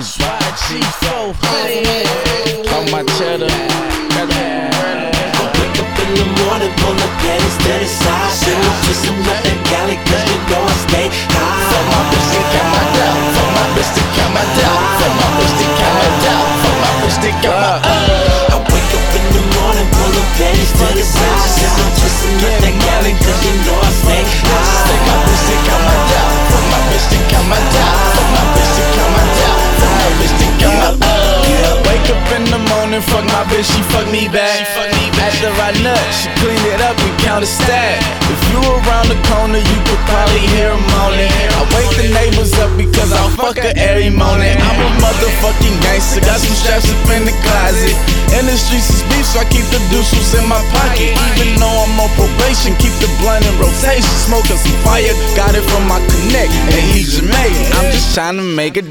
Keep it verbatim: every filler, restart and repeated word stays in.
It's Y G four hundred. On my cheddar. I wake up in the morning, pull up panties to the side. Then I'm twisting up that galley, cause you know I stay high. Fuck my bitch to come out down. Fuck my bitch to come out down. Fuck my bitch to come out down. Fuck my bitch to come out. I wake up in the morning, pull up panties to the side. Then I'm twisting up that galley, cause you know I stay high. Fuck my bitch to come out down. Fuck my bitch to come out down. Fuck my bitch to come out down. Fuck my bitch to come out. Wake up in the morning, fuck my bitch, she fuck me back. After I nut, she clean it up and count a stack. If you around the corner, you could probably hear her moaning. I wake the neighbors up because I fuck her every morning. I'm a motherfucking gangster, got some straps up in the closet. In the streets is beef, so I keep the deuces in my pocket. Even though I'm on probation, keep the blunt in rotation. Smoking some fire, got it from my connect, and he's Jamaican. I'm just trying to make a